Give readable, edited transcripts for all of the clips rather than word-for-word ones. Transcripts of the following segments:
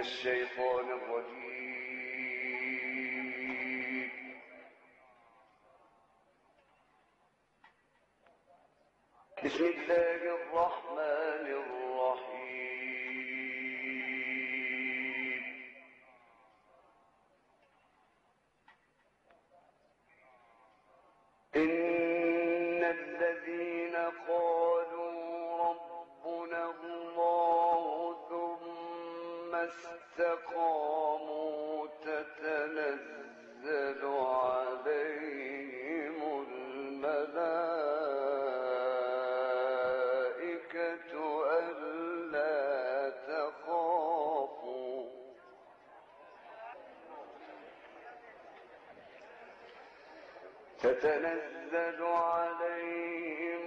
الشيطان الرجيم. بسم الله الرحمن الرحيم. إن الذين قالوا ربنا الله ثم استقاموا تتنزل عليهم الملائكة ألا تخافوا تتنزل عليهم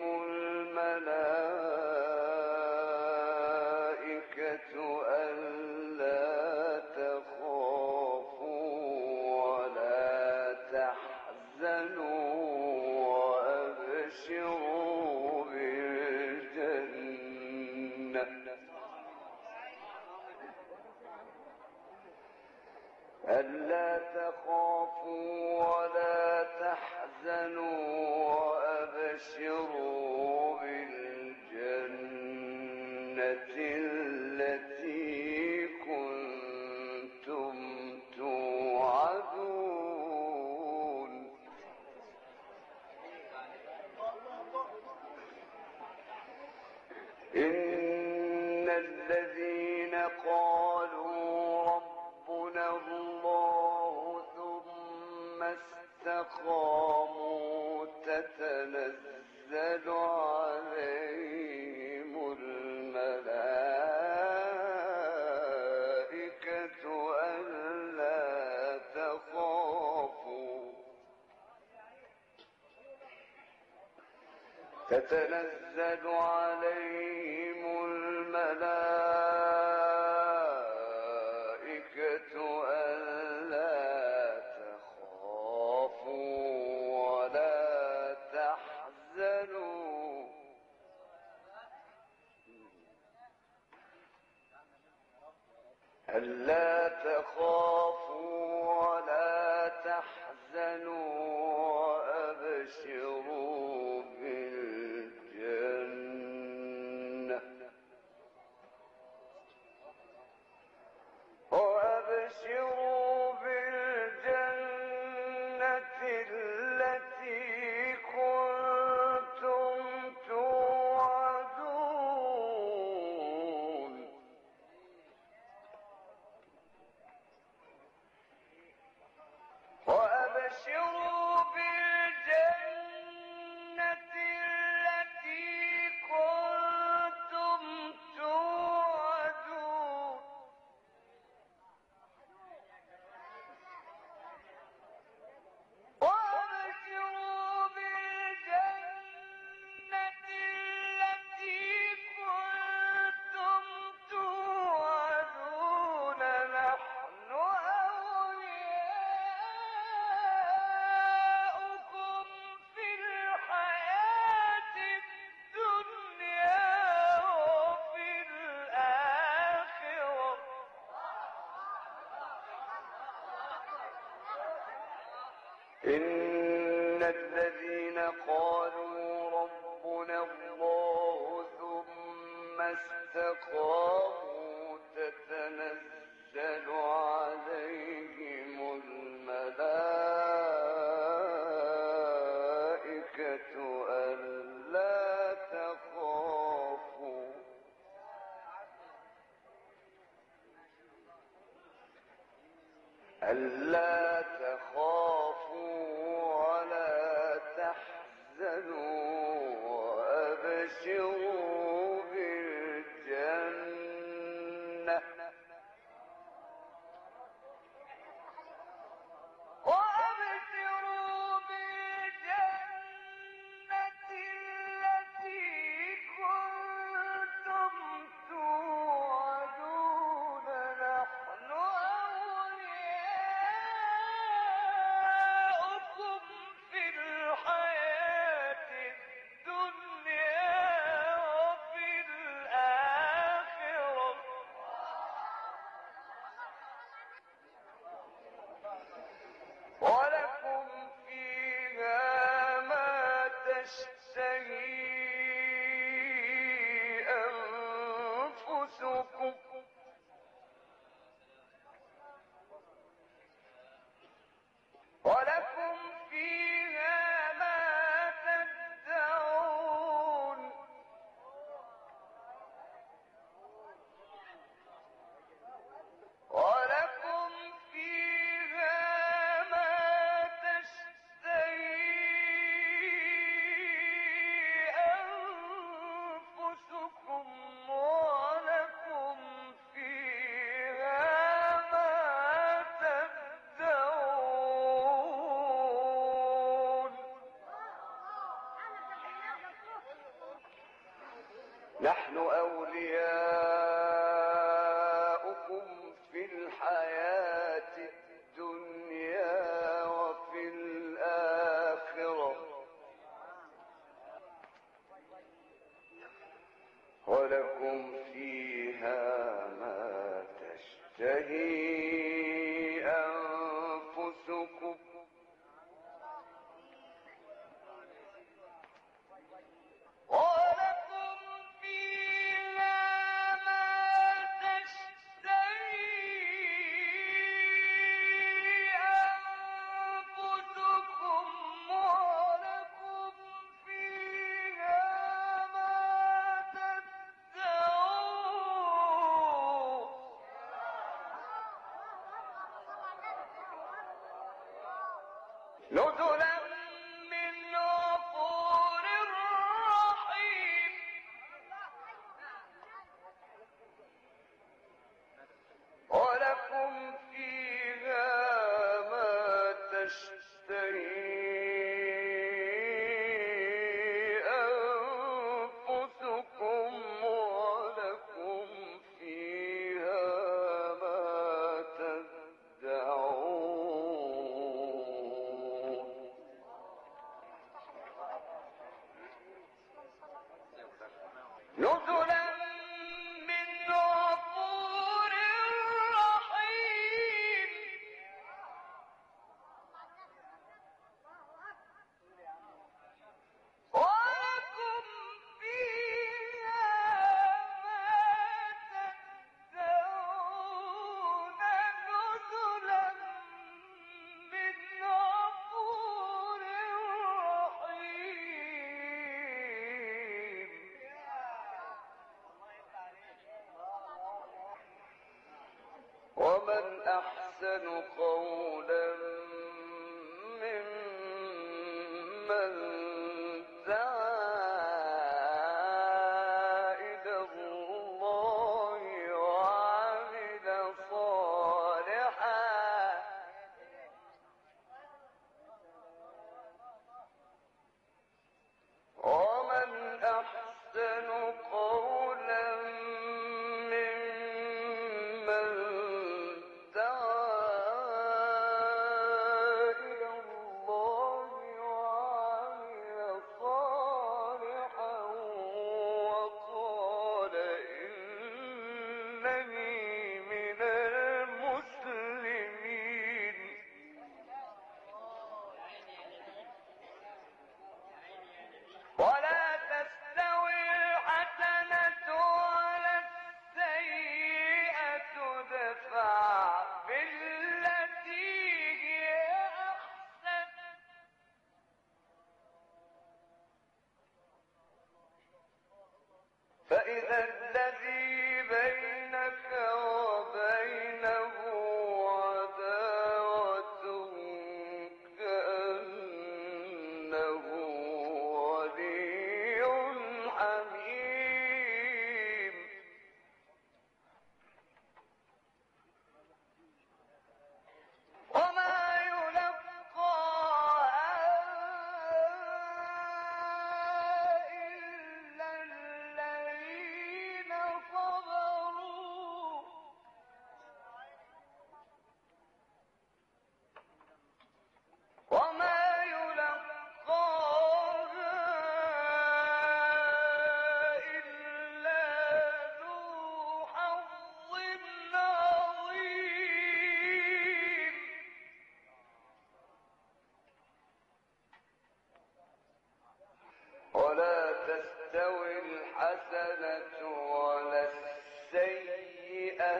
الملائكة ألا تخافوا ولا تحزنوا وأبشروا بالجنة ألا تخافوا ولا تحزنوا وأبشروا بالجنة التي كنتم توعدون. إن الذين قالوا ربنا الله ثم استقاموا تتنزل عليهم الملائكة ألا تخافوا تتنزل عليهم الملائكة ألا تخافوا ولا تحزنوا ألا تخافوا ولا تحزنوا وأبشروا بالجنة التي كنتم توعدون. وأبشروا بالجنة التي كنتم توعدون. وأبشروا بالجنة التي كنتم توعدون. نحن أولياؤكم في الحياة الدنيا وفي الآخرة. إن الذين قالوا ربنا الله ثم استقاموا تتنزل عليهم الملائكة ألا تخافوا ولا تحزنوا وأبشروا بالجنة التي كنتم توعدون. نحن أولياؤكم في الحياة الدنيا وفي الآخرة. نحن أولياؤكم في الحياة الدنيا وفي الآخرة ولكم فيها ما تشتهي أنفسكم ولكم فيها ما تشتهي أنفسكم ولكم فيها ما تدعون نزلا من غفور رحيم ولكم فيها ما تشتهي أنفسكم ولكم فيها ما تدعون نزلا من غفور رحيم ولكم فيها ما تدعون نزلا من غفور رحيم ومن أحسن قولا ممن دعا إلى الله وعمل صالحا ومن أحسن قولا ممن دعا إلى الله وعمل صالحا وقال إنني من المسلمين ولا تستوي الحسنة ولا السيئة ادفع بالتي هي أحسن فإذا الذي بينك وبينه عداوة كأنه ولي حميم وما يلقاها إلا الذين صبروا وما يلقاها إلا ذو حظ عظيم ولا تستوي الحسنة ولا السيئة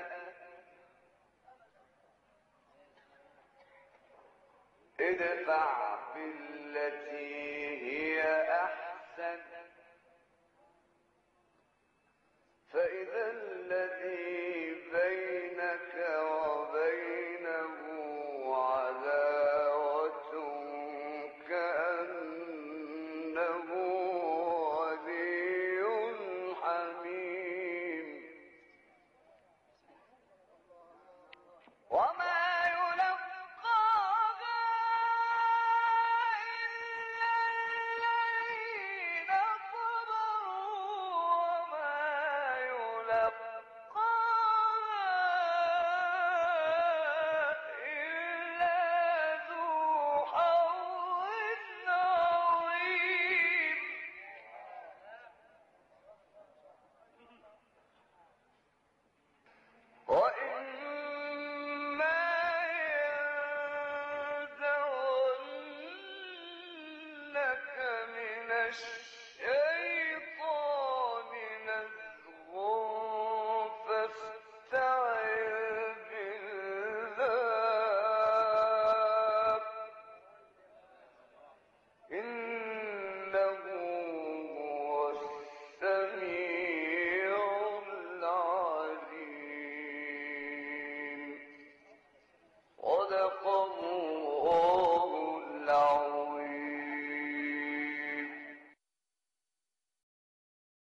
ادفع بالتي